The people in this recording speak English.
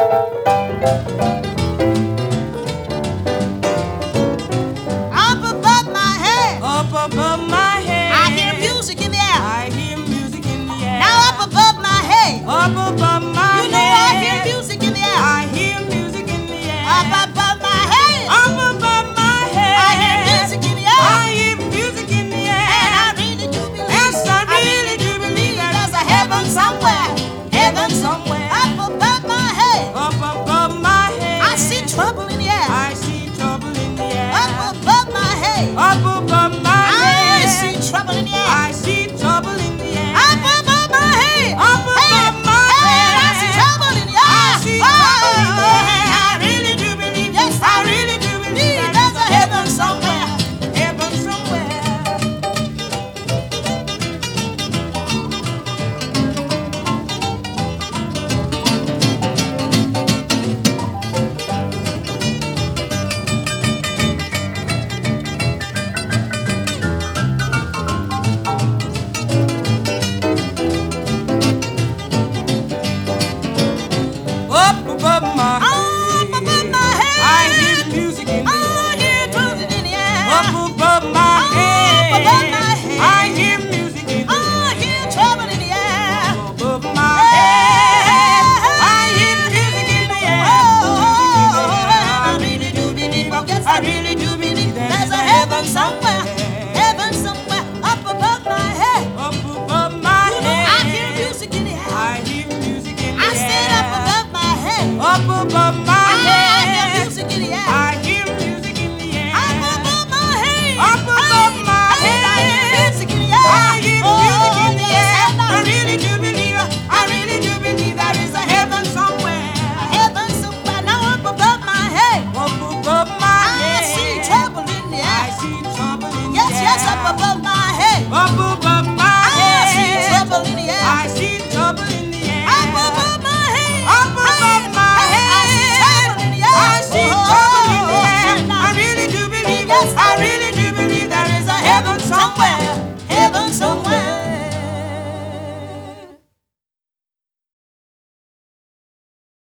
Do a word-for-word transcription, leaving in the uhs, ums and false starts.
Up above my head, Up above my head, I hear music in the air. I hear music in the air. Now up above my head, Up above my you know I hear head, music in the air. I hear music in the air. Up above my head, Up above my head, I hear music in the air. I hear music in the air. And I really do believe, Yes, I really do believe that there's a heaven somewhere. heaven somewhere. Up above my head, Up above my head, I see trouble in the air. I see trouble in the air. Up above my head, Up above my I head, see trouble in the air. I see trouble in the air. Up above my head, Up above my hey, I head, see trouble in the air. I see trouble in the air. I really do believe, yes, I I really do believe believe that there's a heaven somewhere. heaven somewhere. Up above my Up above my head, I hear music in the I air. hear trouble in the air. Up above my Up head, above my head. I hear music in the I hear trouble in the air. above my head. I hear music in the air. Oh, I really do believe, oh, yes, I really do believe there's a heaven somewhere, heaven somewhere up above my head. Up above my You know, I hear head, music in the air. I hear music in the I said up air. above my head. Up above my I hear head, music in the air. I hear music in the air. Up above my head. Up above my I hear head, music in the air. I hear music in the yes, air. and I really do believe, I really do believe there is a heaven somewhere. heaven somewhere. Now up above my head, Up above my I head, see trouble in the I air. see trouble in Yes, the yes, air. up above my head. Up above